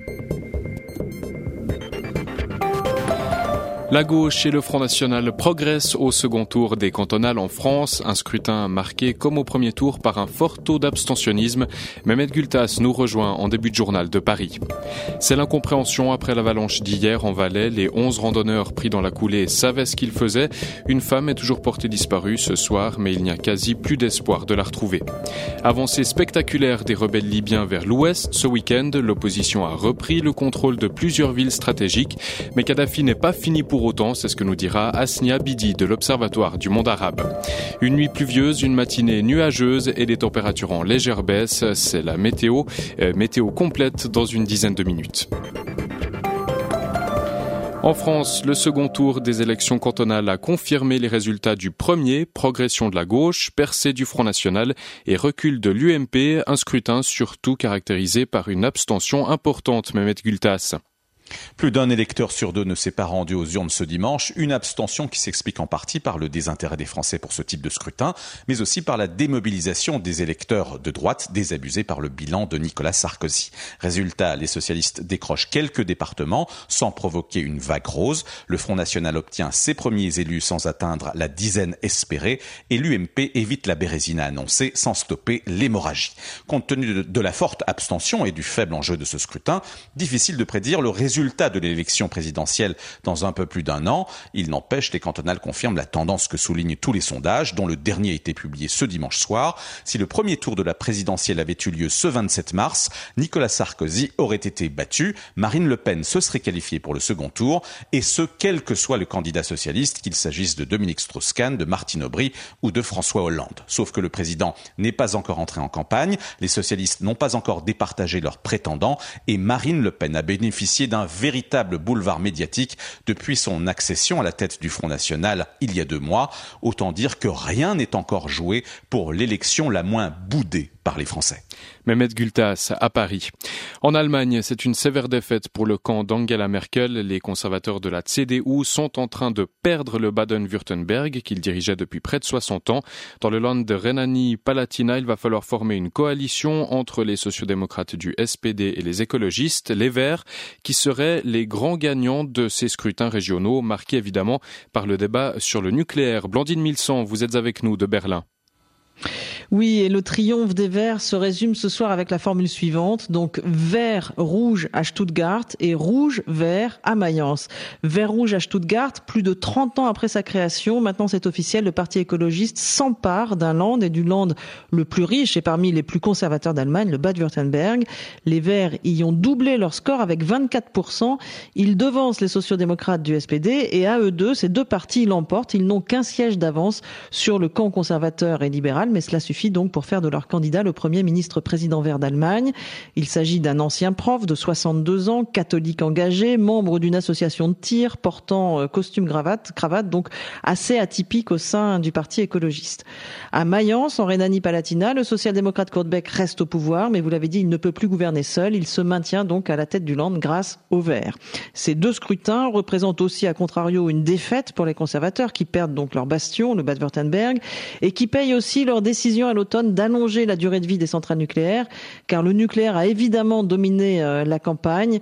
La gauche et le Front National progressent au second tour des cantonales en France. Un scrutin marqué comme au premier tour par un fort taux d'abstentionnisme. Mehmet Gültas nous rejoint en début de journal de Paris. C'est l'incompréhension après l'avalanche d'hier en Valais. Les 11 randonneurs pris dans la coulée savaient ce qu'ils faisaient. Une femme est toujours portée disparue ce soir, mais il n'y a quasi plus d'espoir de la retrouver. Avancée spectaculaire des rebelles libyens vers l'ouest. Ce week-end, l'opposition a repris le contrôle de plusieurs villes stratégiques. Mais Kadhafi n'est pas fini pour autant, c'est ce que nous dira Asnia Bidi de l'Observatoire du monde arabe. Une nuit pluvieuse, une matinée nuageuse et des températures en légère baisse. C'est la météo complète dans une dizaine de minutes. En France, le second tour des élections cantonales a confirmé les résultats du premier, progression de la gauche, percée du Front National et recul de l'UMP, un scrutin surtout caractérisé par une abstention importante, Mehmet Gültas. Plus d'un électeur sur deux ne s'est pas rendu aux urnes ce dimanche, une abstention qui s'explique en partie par le désintérêt des Français pour ce type de scrutin, mais aussi par la démobilisation des électeurs de droite désabusés par le bilan de Nicolas Sarkozy. Résultat, les socialistes décrochent quelques départements sans provoquer une vague rose. Le Front National obtient ses premiers élus sans atteindre la dizaine espérée et l'UMP évite la bérésina annoncée sans stopper l'hémorragie. Compte tenu de la forte abstention et du faible enjeu de ce scrutin, difficile de prédire le résultat de l'élection présidentielle dans un peu plus d'un an. Il n'empêche, les cantonales confirment la tendance que soulignent tous les sondages, dont le dernier a été publié ce dimanche soir. Si le premier tour de la présidentielle avait eu lieu ce 27 mars, Nicolas Sarkozy aurait été battu, Marine Le Pen se serait qualifiée pour le second tour, et ce, quel que soit le candidat socialiste, qu'il s'agisse de Dominique Strauss-Kahn, de Martine Aubry ou de François Hollande. Sauf que le président n'est pas encore entré en campagne, les socialistes n'ont pas encore départagé leurs prétendants, et Marine Le Pen a bénéficié d'un véritable boulevard médiatique depuis son accession à la tête du Front National il y a 2 mois. Autant dire que rien n'est encore joué pour l'élection la moins boudée par les Français. Mehmet Gültas à Paris. En Allemagne, c'est une sévère défaite pour le camp d'Angela Merkel. Les conservateurs de la CDU sont en train de perdre le Baden-Württemberg qu'ils dirigeaient depuis près de 60 ans. Dans le land de Rhénanie-Palatinat, il va falloir former une coalition entre les sociodémocrates du SPD et les écologistes, les Verts, qui seraient les grands gagnants de ces scrutins régionaux, marqués évidemment par le débat sur le nucléaire. Blandine Milsan, vous êtes avec nous de Berlin. Oui, et le triomphe des Verts se résume ce soir avec la formule suivante. Donc, vert-rouge à Stuttgart et rouge-vert à Mayence. Vert-rouge à Stuttgart, plus de 30 ans après sa création. Maintenant, c'est officiel, le parti écologiste s'empare d'un land et du land le plus riche et parmi les plus conservateurs d'Allemagne, le Bade-Württemberg. Les Verts y ont doublé leur score avec 24%. Ils devancent les sociodémocrates du SPD et à eux deux, ces deux partis l'emportent. Ils n'ont qu'un siège d'avance sur le camp conservateur et libéral, mais cela suffit donc pour faire de leur candidat le premier ministre président vert d'Allemagne. Il s'agit d'un ancien prof de 62 ans, catholique engagé, membre d'une association de tir, portant costume cravate, donc assez atypique au sein du parti écologiste. À Mayence, en Rhénanie-Palatinat, le social-démocrate Kurt Beck reste au pouvoir, mais vous l'avez dit, il ne peut plus gouverner seul. Il se maintient donc à la tête du land grâce aux Verts. Ces deux scrutins représentent aussi, à contrario, une défaite pour les conservateurs qui perdent donc leur bastion, le Bade-Württemberg, et qui payent aussi leur décision à l'automne d'allonger la durée de vie des centrales nucléaires, car le nucléaire a évidemment dominé la campagne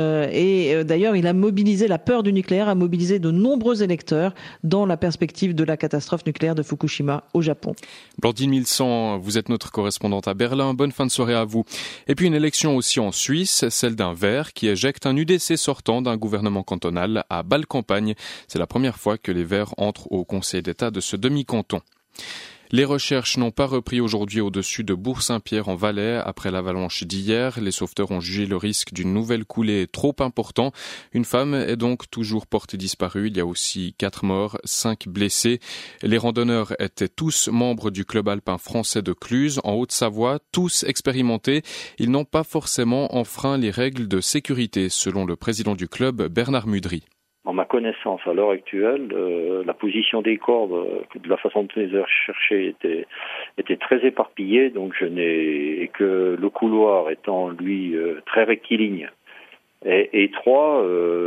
et d'ailleurs il a mobilisé, la peur du nucléaire a mobilisé de nombreux électeurs dans la perspective de la catastrophe nucléaire de Fukushima au Japon. Blandine Milsan, vous êtes notre correspondante à Berlin, bonne fin de soirée à vous. Et puis une élection aussi en Suisse, celle d'un Vert qui éjecte un UDC sortant d'un gouvernement cantonal à Bâle-Campagne. C'est la première fois que les Verts entrent au Conseil d'État de ce demi-canton. Les recherches n'ont pas repris aujourd'hui au-dessus de Bourg-Saint-Pierre en Valais. Après l'avalanche d'hier, les sauveteurs ont jugé le risque d'une nouvelle coulée trop important. Une femme est donc toujours portée disparue. Il y a aussi 4 morts, 5 blessés. Les randonneurs étaient tous membres du club alpin français de Cluse, en Haute-Savoie, tous expérimentés. Ils n'ont pas forcément enfreint les règles de sécurité, selon le président du club, Bernard Mudry. En ma connaissance, à l'heure actuelle, la position des cordes, de la façon dont les heures cherchées était très éparpillée, donc et que le couloir étant lui très rectiligne et étroit,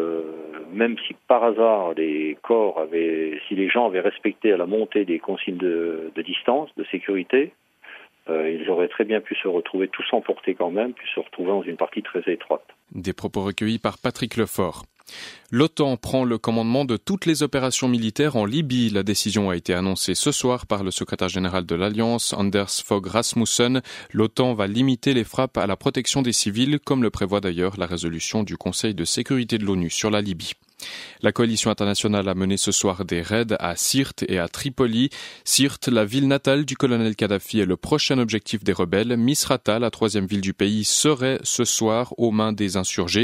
même si par hasard si les gens avaient respecté à la montée des consignes de distance, de sécurité, ils auraient très bien pu se retrouver tous emportés quand même, puis se retrouver dans une partie très étroite. Des propos recueillis par Patrick Lefort. L'OTAN prend le commandement de toutes les opérations militaires en Libye. La décision a été annoncée ce soir par le secrétaire général de l'Alliance, Anders Fogh Rasmussen. L'OTAN va limiter les frappes à la protection des civils, comme le prévoit d'ailleurs la résolution du Conseil de sécurité de l'ONU sur la Libye. La coalition internationale a mené ce soir des raids à Sirte et à Tripoli. Sirte, la ville natale du colonel Kadhafi, est le prochain objectif des rebelles. Misrata, la troisième ville du pays, serait ce soir aux mains des insurgés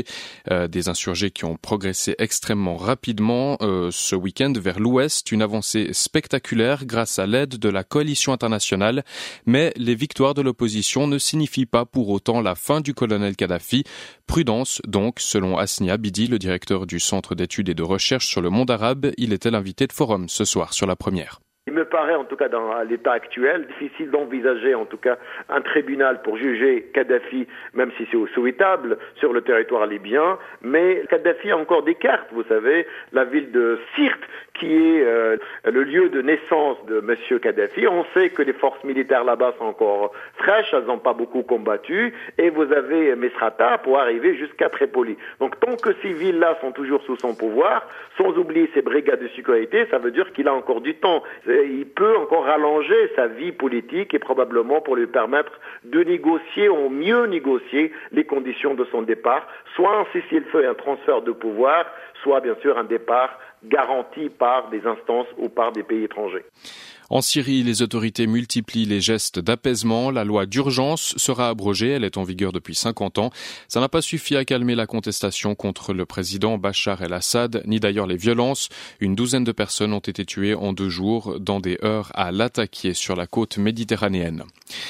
qui ont progressé extrêmement rapidement ce week-end vers l'ouest. Une avancée spectaculaire grâce à l'aide de la coalition internationale. Mais les victoires de l'opposition ne signifient pas pour autant la fin du colonel Kadhafi. Prudence donc, selon Hasni Abidi, le directeur du Centre d'études et de recherche sur le monde arabe. Il était l'invité de Forum ce soir sur la première. Il me paraît, en tout cas dans l'état actuel, difficile d'envisager en tout cas un tribunal pour juger Kadhafi, même si c'est souhaitable, sur le territoire libyen. Mais Kadhafi a encore des cartes, vous savez, la ville de Sirte, qui est le lieu de naissance de M. Kadhafi. On sait que les forces militaires là-bas sont encore fraîches, elles n'ont pas beaucoup combattu, et vous avez Misrata pour arriver jusqu'à Tripoli. Donc tant que ces villes-là sont toujours sous son pouvoir, sans oublier ses brigades de sécurité, ça veut dire qu'il a encore du temps. Il peut encore rallonger sa vie politique et probablement pour lui permettre de négocier, ou mieux négocier les conditions de son départ, soit s'il fait un transfert de pouvoir, soit bien sûr un départ garanti par des instances ou par des pays étrangers. En Syrie, les autorités multiplient les gestes d'apaisement. La loi d'urgence sera abrogée. Elle est en vigueur depuis 50 ans. Ça n'a pas suffi à calmer la contestation contre le président Bachar el-Assad, ni d'ailleurs les violences. Une douzaine de personnes ont été tuées en 2 jours dans des heurts à Latakia sur la côte méditerranéenne.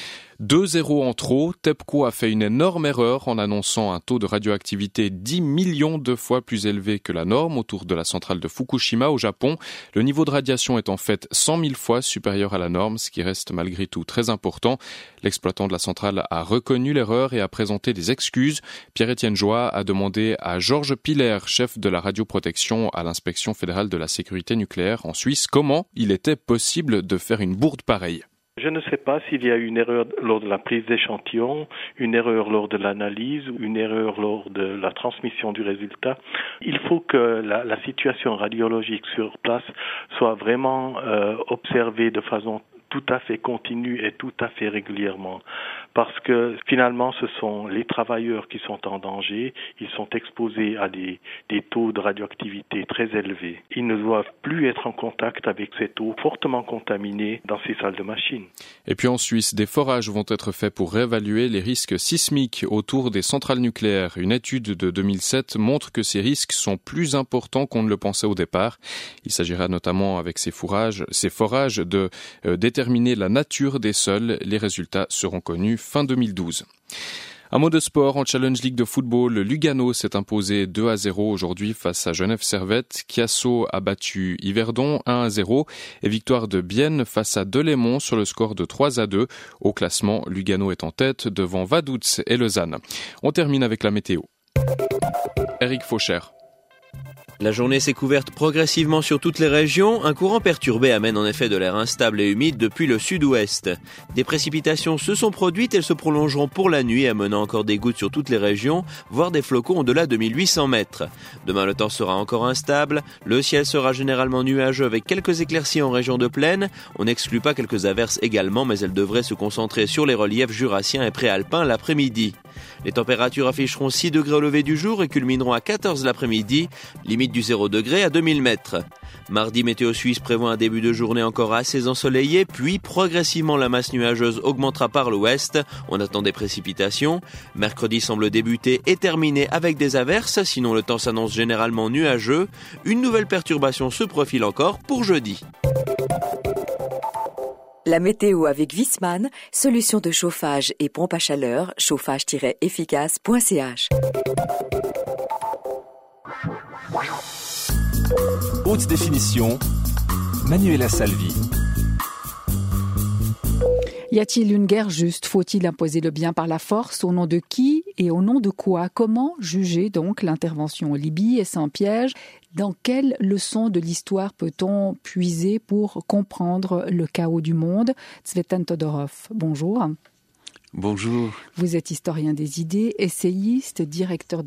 2-0 en trop, TEPCO a fait une énorme erreur en annonçant un taux de radioactivité 10 millions de fois plus élevé que la norme autour de la centrale de Fukushima au Japon. Le niveau de radiation est en fait 100 000 fois supérieur à la norme, ce qui reste malgré tout très important. L'exploitant de la centrale a reconnu l'erreur et a présenté des excuses. Pierre-Étienne Joie a demandé à Georges Piller, chef de la radioprotection à l'inspection fédérale de la sécurité nucléaire en Suisse, comment il était possible de faire une bourde pareille. Je ne sais pas s'il y a eu une erreur lors de la prise d'échantillon, une erreur lors de l'analyse ou une erreur lors de la transmission du résultat. Il faut que la situation radiologique sur place soit vraiment observée de façon tout à fait continue et tout à fait régulièrement. Parce que finalement, ce sont les travailleurs qui sont en danger. Ils sont exposés à des taux de radioactivité très élevés. Ils ne doivent plus être en contact avec ces taux fortement contaminés dans ces salles de machines. Et puis en Suisse, des forages vont être faits pour réévaluer les risques sismiques autour des centrales nucléaires. Une étude de 2007 montre que ces risques sont plus importants qu'on ne le pensait au départ. Il s'agira notamment avec ces forages de déterminer la nature des sols. Les résultats seront connus fin 2012. Un mot de sport, en Challenge League de football, Lugano s'est imposé 2-0 aujourd'hui face à Genève Servette. Chiasso a battu Yverdon 1-0 et victoire de Bienne face à Delémont sur le score de 3-2. Au classement, Lugano est en tête devant Vaduz et Lausanne. On termine avec la météo. Eric Faucher. La journée s'est couverte progressivement sur toutes les régions. Un courant perturbé amène en effet de l'air instable et humide depuis le sud-ouest. Des précipitations se sont produites, elles se prolongeront pour la nuit, amenant encore des gouttes sur toutes les régions, voire des flocons au-delà de 1800 mètres. Demain, le temps sera encore instable. Le ciel sera généralement nuageux avec quelques éclaircies en région de plaine. On n'exclut pas quelques averses également, mais elles devraient se concentrer sur les reliefs jurassiens et préalpins l'après-midi. Les températures afficheront 6 degrés au lever du jour et culmineront à 14 l'après-midi, limite du 0 degré à 2000 mètres. Mardi, Météo Suisse prévoit un début de journée encore assez ensoleillé, puis progressivement la masse nuageuse augmentera par l'ouest. On attend des précipitations. Mercredi semble débuter et terminer avec des averses, sinon le temps s'annonce généralement nuageux. Une nouvelle perturbation se profile encore pour jeudi. La météo avec Viessmann, solution de chauffage et pompe à chaleur, chauffage-efficace.ch. Haute définition, Manuela Salvi. Y a-t-il une guerre juste? Faut-il imposer le bien par la force? Au nom de qui et au nom de quoi? Comment juger donc l'intervention en Libye? Est-ce un piège? Dans quelles leçons de l'histoire peut-on puiser pour comprendre le chaos du monde? Tsvetan Todorov, bonjour. Bonjour. Vous êtes historien des idées, essayiste, directeur